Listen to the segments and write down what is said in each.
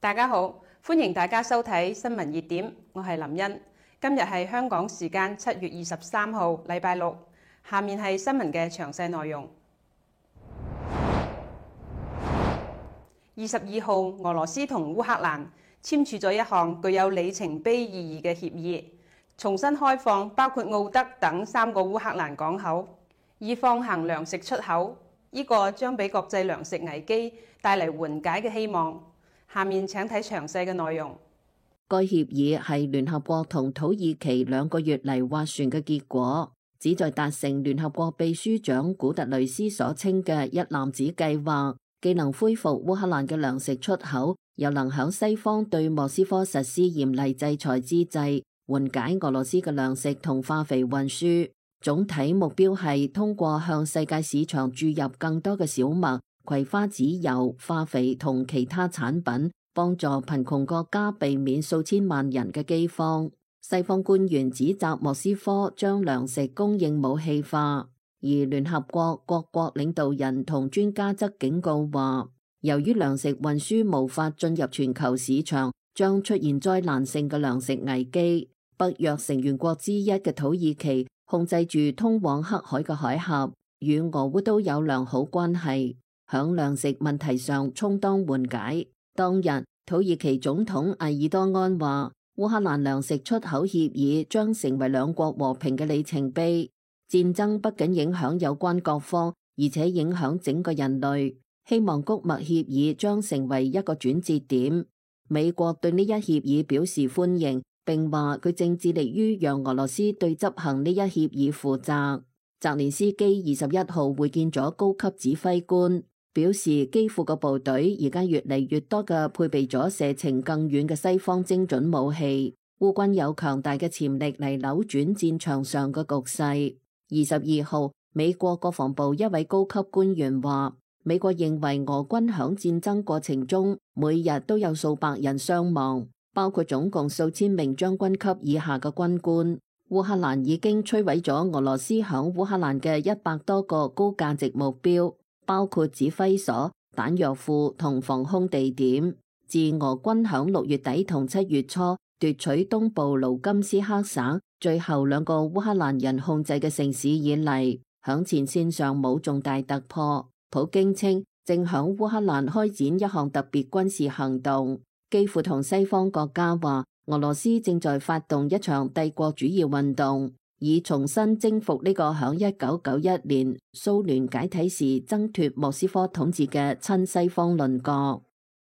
大家好，歡迎大家收睇新聞熱點，我係林茵。今日係香港時間7月23號，禮拜六。下面係新聞嘅詳細內容。22號，俄羅斯同烏克蘭簽署咗一項具有里程碑意義嘅協議，重新開放包括奧德等3個烏克蘭港口，以放行糧食出口。呢個將俾國際糧食危機帶嚟緩解嘅希望。下面請睇詳細嘅內容。 該協議係聯合國同土耳其2個月嚟斡旋嘅結果，旨在達成聯合國秘書長古特雷斯所稱嘅一攬子計劃，既能恢復烏克蘭嘅糧食出口，又能喺西方對莫斯科實施嚴厲制裁之際，緩解俄羅斯嘅糧食同化肥運輸。總體目標係通過向世界市場注入更多嘅小麥、葵花籽油、化肥同其他產品，幫助貧窮國家避免數千萬人嘅饑荒。西方官員指責莫斯科將糧食供應武器化，而聯合國各國領導人同專家則警告話，由於糧食運輸無法進入全球市場，將出現災難性嘅糧食危機。北約成員國之一嘅土耳其控制住通往黑海嘅海峽，與俄烏都有良好關係，響糧食問題上充當緩解。當日，土耳其總統埃爾多安話，烏克蘭糧食出口協議將成為兩國和平嘅里程碑。戰爭不僅影響有關各方，而且影響整個人類。希望谷物協議將成為一個轉折點。美國對呢一協議表示歡迎，並話佢正致力於讓俄羅斯對執行呢一協議負責。澤連斯基21號會見咗高級指揮官，表示基輔嘅部隊而家越嚟越多嘅配備咗射程更遠嘅西方精準武器，烏軍有強大嘅潛力嚟扭轉戰場上嘅局勢。22號，美國國防部一位高級官員話，美國認為俄軍響戰爭過程中每日都有數百人傷亡，包括總共數千名將軍級以下嘅軍官。烏克蘭已經摧毀咗俄羅斯響烏克蘭嘅100多個高價值目標，包括指揮所、彈藥庫同防空地點。自俄軍響6月底同7月初奪取東部盧甘斯克省最後2個烏克蘭人控制嘅城市以嚟，響前線上冇重大突破。普京稱正響烏克蘭開展一項特別軍事行動。基輔同西方國家話，俄羅斯正在發動一場帝國主義運動，以重新征服呢個響1991年蘇聯解體時掙脫莫斯科統治嘅親西方鄰國。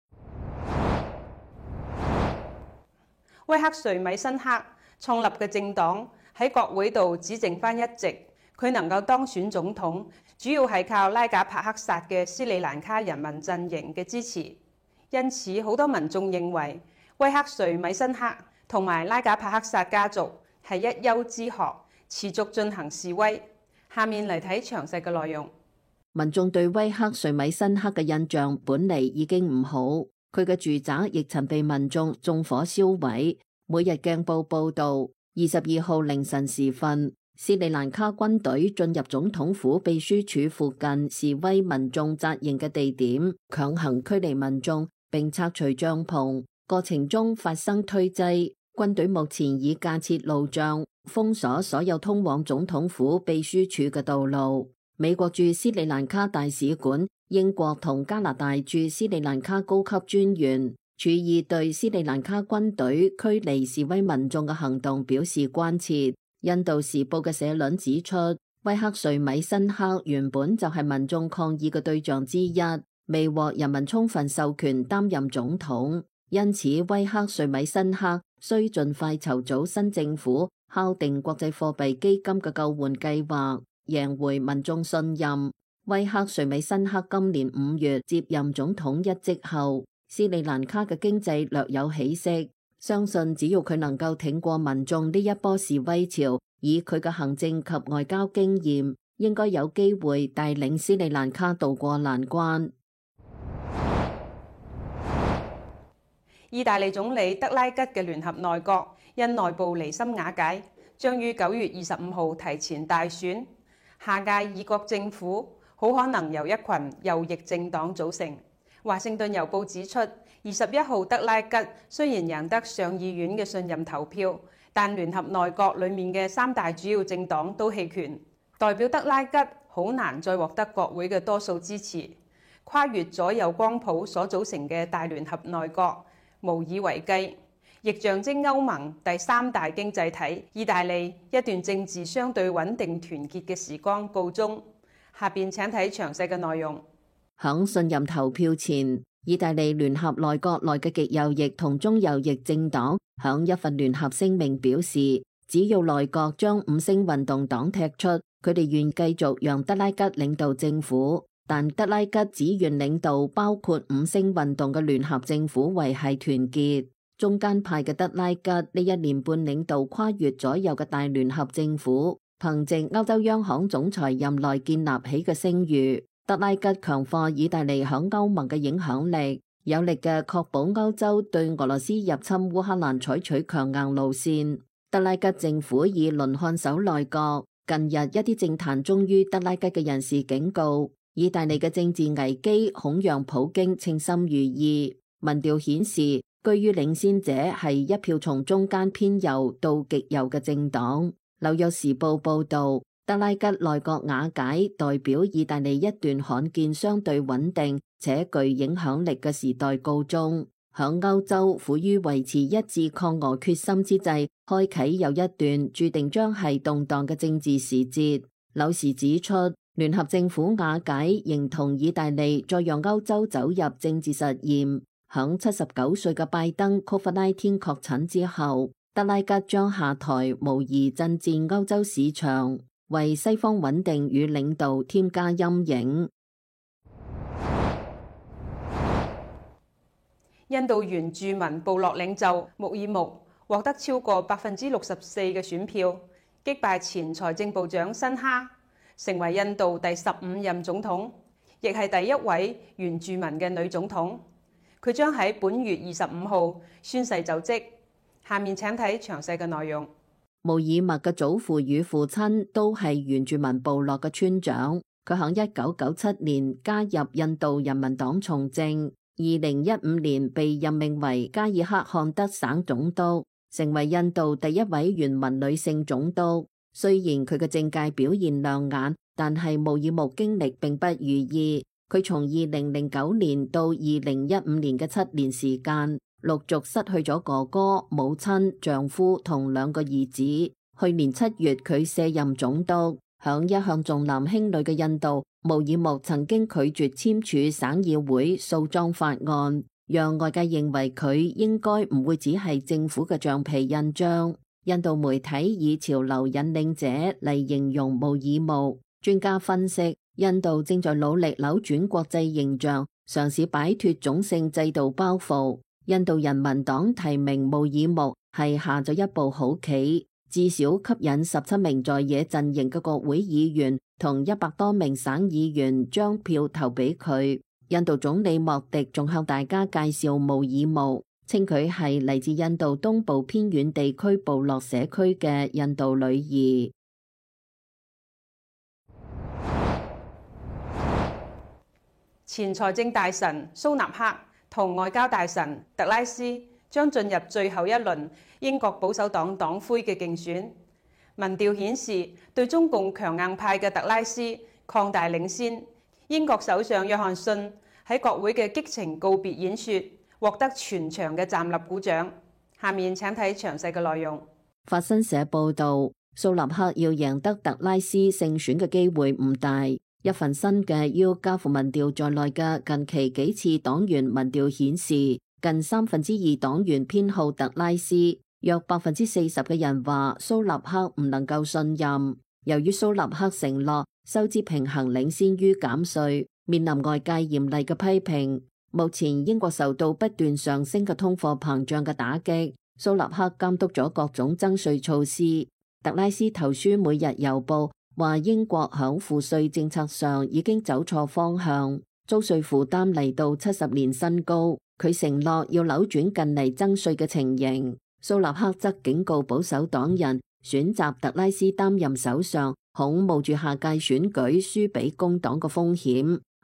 威克瑞米辛克創立嘅政黨喺國會度只剩返1席，佢能夠當選總統，主要係靠拉賈帕克薩嘅斯里蘭卡人民陣營嘅支持。因此，好多民眾認為威克瑞米辛克同埋拉賈帕克薩家族係一丘之貉，持續進行示威。下面嚟睇詳細嘅內容。 民眾對威克瑞米辛克嘅印象本嚟已經唔好，佢嘅住宅亦曾被民眾縱火燒毀。每日鏡報報道，22號凌晨時分，斯里蘭卡軍隊進入總統府秘書處附近示威民眾紮營嘅地點，強行驅離民眾並拆除帳篷，過程中發生推擠。軍隊目前已架設路障，封鎖所有通往總統府秘書處嘅道路。美國駐斯里蘭卡大使館、英國同加拿大駐斯里蘭卡高級專員處意對斯里蘭卡軍隊驅離示威民眾嘅行動表示關切。印度時報嘅社論指出，威克瑞米辛克原本就係民眾抗議嘅對象之一，未獲人民充分授權擔任總統，因此威克瑞米辛克需盡快籌組新政府，敲定國際貨幣基金嘅救援計劃，贏回民眾信任。威克瑞米辛克今年5月接任總統一職後，斯里蘭卡嘅經濟略有起色，相信只要佢能夠挺過民眾呢一波示威潮，以佢嘅行政及外交經驗，應該有機會帶領斯里蘭卡渡過難關。 意大利總理德拉吉嘅聯合內閣因內部離心瓦解，將於9月25號提前大選。下屆議國政府好可能由一群右翼政黨組成。華盛頓郵報指出，而 21號德拉吉雖然贏得上議院嘅信任投票，但聯合內閣裡面嘅三大主要政黨都棄權，代表德拉吉好難再獲得國會嘅多數支持。跨越咗由光譜所組成嘅大聯合內閣無以為繼，亦象徵歐盟第三大經濟體意大利一段政治相對穩定團結嘅時光告終。下邊請睇詳細嘅內容。 響信任投票前，意大利聯合內閣內嘅極右翼同中右翼政黨響一份聯合聲明表示，只要內閣將五星運動黨踢出，佢哋願繼續讓德拉吉領導政府，但德拉吉只願領導包括五星運動嘅聯合政府維繫團結。中間派嘅德拉吉呢1年半領導跨越左右嘅大聯合政府，憑借歐洲央行總裁任內建立起嘅聲譽，德拉吉強化意大利響歐盟嘅影響力，有力嘅確保歐洲對俄羅斯入侵烏克蘭採取強硬路線。德拉吉政府以輪看守內閣，近日一啲政壇忠於德拉吉嘅人士警告，意大利嘅政治危機恐讓普京稱心如意。民調顯示，居於領先者係一票從中間偏右到極右嘅政黨。紐約時報報導，德拉吉內閣瓦解代表意大利一段罕見相對穩定且具影響力嘅時代告終。響歐洲苦於維持一致抗俄決心之際，開啟又一段注定將係動盪嘅政治時節。紐時指出，聯合政府瓦解形同意大利再讓歐洲走入政治實驗。響79歲嘅拜登 COVID-19 確診之後，德拉吉將下台，無疑震戰歐洲市場，為西方穩定與領導添加陰影。 印度原住民部落領袖穆爾木獲得超過64%嘅選票，擊敗前財政部長辛哈，成為印度第15任總統，亦係第一位原住民嘅女總統。佢將喺本月25號宣誓就職。下面請睇詳細嘅內容。 穆爾默嘅祖父與父親都係原住民部落嘅村長。佢喺1997年加入印度人民黨從政，2015年被任命為加爾克漢德省總督，成為印度第一位原民女性總督。雖然佢嘅政界表現亮眼，但係穆爾默經歷並不如意。佢從2009年到2015年嘅7年時間，陸續失去咗哥哥、母親、丈夫同2個兒子。去年7月，佢卸任總督。響一向重男輕女嘅印度，穆爾默曾經拒絕簽署省議會訴狀法案，讓外界認為佢應該唔會只係政府嘅橡皮印章。印度媒體以潮流引領者嚟形容穆爾默。專家分析，印度正在努力扭轉國際形象，嘗試擺脫種姓制度包袱。印度人民黨提名穆爾默係下咗一步好棋，至少吸引17名在野陣營嘅國會議員同100多名省議員將票投俾佢。印度總理莫迪仲向大家介紹穆爾默，稱佢係嚟自印度東部偏遠地區部落社區嘅印度女兒。 前財政大臣蘇納克同外交大臣特拉斯將進入最後一輪英國保守黨黨魁嘅競選。民調顯示，對中共強硬派嘅特拉斯擴大領先。英國首相約翰遜喺國會嘅激情告別演說獲得全場嘅站立鼓掌。下面請睇詳細嘅內容。 法新社報導，蘇納克要贏得特拉斯勝選嘅機會唔大。一份新嘅要加乎民調在內嘅近期幾次黨員民調顯示，近2/3黨員偏好特拉斯，約40%嘅人話蘇納克唔能夠信任。由於蘇納克承諾收支平衡領先於減稅，面臨外界嚴厲嘅批評。目前英國受到不斷上升嘅通貨膨脹嘅打擊，蘇納克監督咗各種增稅措施。特拉斯投書《每日郵報》話英國響賦稅政策上已經走錯方向，租稅負擔嚟到70年新高。佢承諾要扭轉近嚟增稅嘅情形。蘇納克則警告保守黨人，選擇特拉斯擔任首相，恐冒住下屆選舉輸俾工黨嘅風險。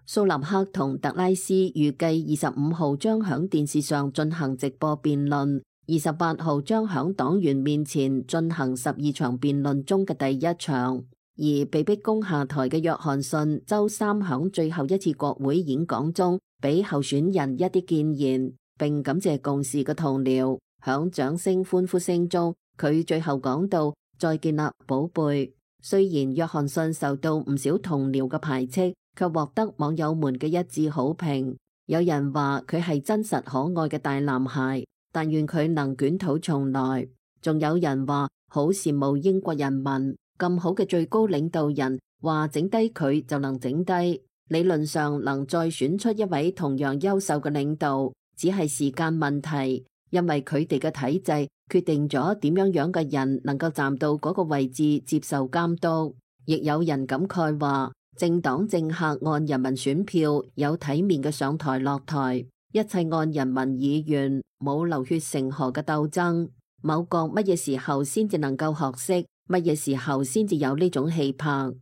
蘇納克同特拉斯預計25號將響電視上進行直播辯論，28號將響黨員面前進行12場辯論中嘅第一場。而被逼宮下台嘅約翰遜週三響最後一次國會演講中，俾候選人一啲建言，並感謝共事嘅同僚。響掌聲歡呼聲中，佢最後講到：再見啦，寶貝。雖然約翰遜受到唔少同僚嘅排斥，卻獲得網友們嘅一致好評。有人話佢係真實可愛嘅大男孩，但願佢能捲土重來。仲有人話好羨慕英國人民，咁好嘅最高領導人，話整低佢就能整低。理論上能再選出一位同樣優秀嘅領導，只係時間問題，因為佢哋嘅體制決定咗點樣嘅人能夠站到嗰個位置接受監督。亦有人感慨話，政黨政客按人民選票有體面嘅上台落台，一切按人民意願，冇流血成河嘅鬥爭。某國乜嘢時候先至能夠學識，乜嘢時候先至有呢種氣魄。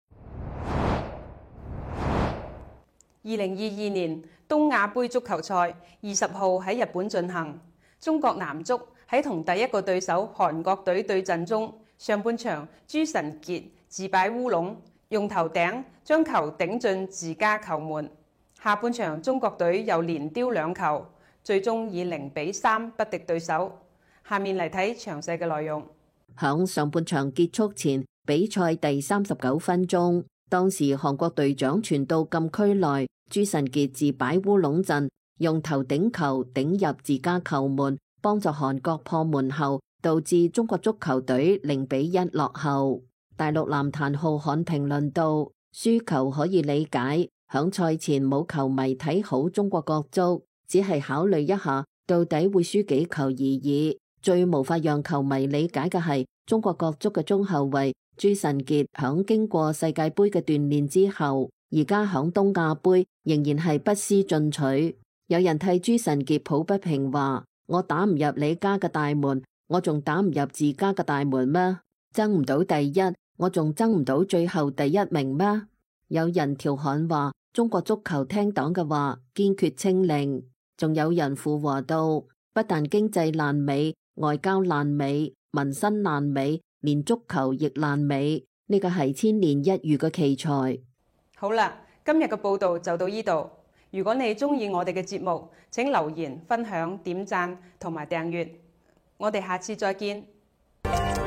2022年東亞杯足球賽20號喺日本進行，中國男足喺同第一個對手韓國隊對陣中，上半場朱晨傑自擺烏龍，用頭頂將球頂進自家球門。下半場中國隊又連丟2球，最終以0-3不敵對手。下面嚟睇詳細嘅內容。 響上半場結束前，比賽第39分鐘，當時韓國隊長傳到禁區內，朱晨傑自擺烏龍陣，用頭頂球頂入自家球門，幫助韓國破門後，導致中國足球隊0-1落後。大陸籃壇浩瀚評論道：輸球可以理解，響賽前冇球迷睇好中國國足，只係考慮一下到底會輸幾球而已。最無法讓球迷理解嘅係中國國足嘅中後衛朱晨傑響經過世界盃嘅鍛煉之後，而家響東亞盃仍然係不思進取。有人替朱晨傑抱不平話：我打唔入你家嘅大門，我仲打唔入自家嘅大門咩？爭唔到第一，我仲爭唔到最後第一名咩？有人調侃話：中國足球聽黨嘅話，堅決清零。仲有人附和道：不但經濟爛尾，外交爛尾，民生爛尾，連足球亦爛尾。呢個係千年一遇嘅奇才。 好啦，今日嘅報道就到呢度。如果你中意我哋嘅節目，請留言、分享、點讚同埋訂閱。我哋下次再見。